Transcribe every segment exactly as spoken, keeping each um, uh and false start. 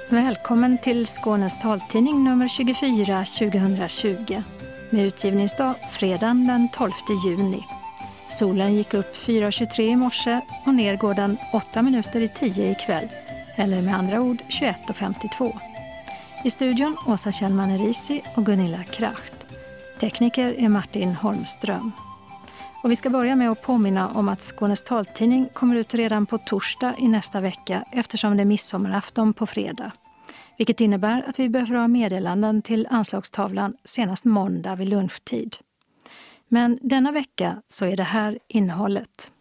Välkommen till Skånes taltidning nummer tjugofyra tjugohundratjugo med utgivningsdag fredagen den tolfte juni. Solen gick upp fyra tjugotre i morse och ner går den åtta minuter i tio ikväll, eller med andra ord tjugoett femtiotvå. I studion Åsa Kjellman Erisi och Gunilla Kracht. Tekniker är Martin Holmström. Och vi ska börja med att påminna om att Skånes taltidning kommer ut redan på torsdag i nästa vecka eftersom det är midsommarafton på fredag. Vilket innebär att vi behöver ha meddelanden till anslagstavlan senast måndag vid lunchtid. Men denna vecka så är det här innehållet.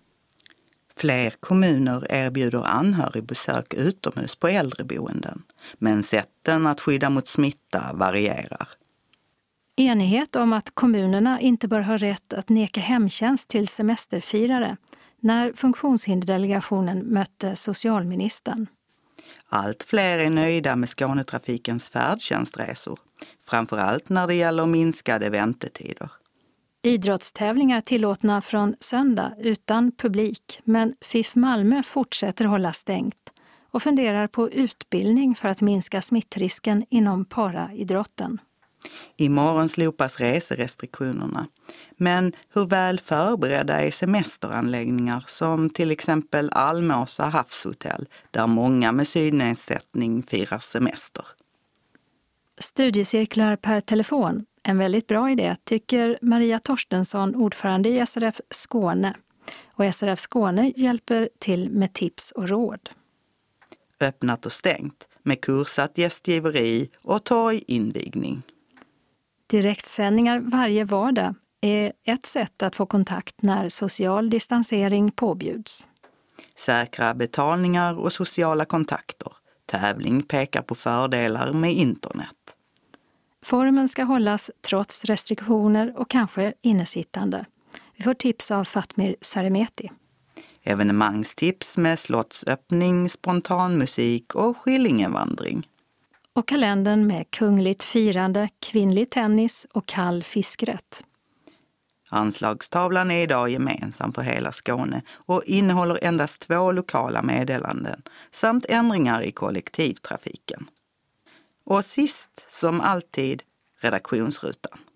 Fler kommuner erbjuder anhörigbesök utomhus på äldreboenden, men sätten att skydda mot smitta varierar. Enighet om att kommunerna inte bör ha rätt att neka hemtjänst till semesterfirare när funktionshinderdelegationen mötte socialministern. Allt fler är nöjda med Skånetrafikens färdtjänstresor, framförallt när det gäller minskade väntetider. Idrottstävlingar tillåtna från söndag utan publik, men F I F Malmö fortsätter hålla stängt och funderar på utbildning för att minska smittrisken inom paraidrotten. Imorgon slopas reserestriktionerna, men hur väl förberedda är semesteranläggningar som till exempel Almåsa havshotell där många med synnedsättning firar semester? Studiecirklar per telefon, en väldigt bra idé, tycker Maria Torstensson, ordförande i S R F Skåne. Och S R F Skåne hjälper till med tips och råd. Öppnat och stängt med kursat gästgiveri och torginvigning. Direktsändningar varje vardag är ett sätt att få kontakt när social distansering påbjuds. Säkra betalningar och sociala kontakter. Tävling pekar på fördelar med internet. Formen ska hållas trots restriktioner och kanske innesittande. Vi får tips av Fatmir Saremeti. Evenemangstips med slottsöppning, spontanmusik och Skillingevandring. Och kalendern med kungligt firande, kvinnlig tennis och kall fiskrätt. Anslagstavlan är idag gemensam för hela Skåne och innehåller endast två lokala meddelanden samt ändringar i kollektivtrafiken. Och sist, som alltid, redaktionsrutan.